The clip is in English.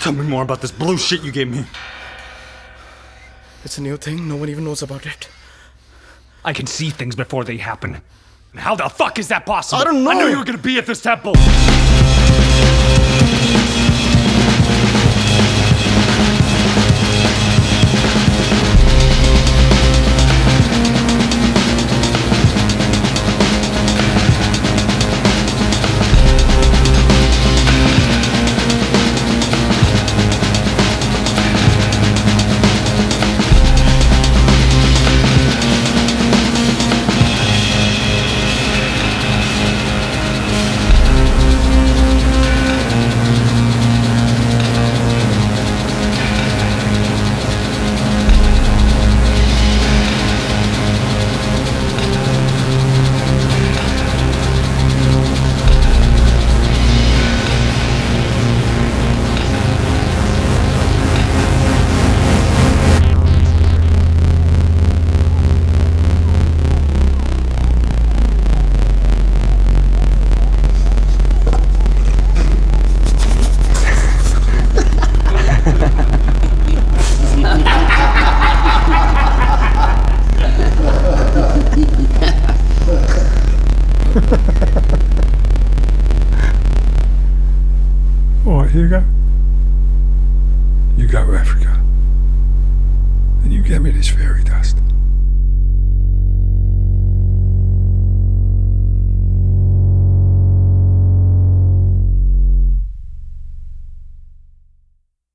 Tell me more about this blue shit you gave me. It's a new thing. No one even knows about it. I can see things before they happen. How the fuck is that possible? I don't know. I knew you were gonna be at this temple. All right, Hugo. You go to Africa, and you get me this fairy dust.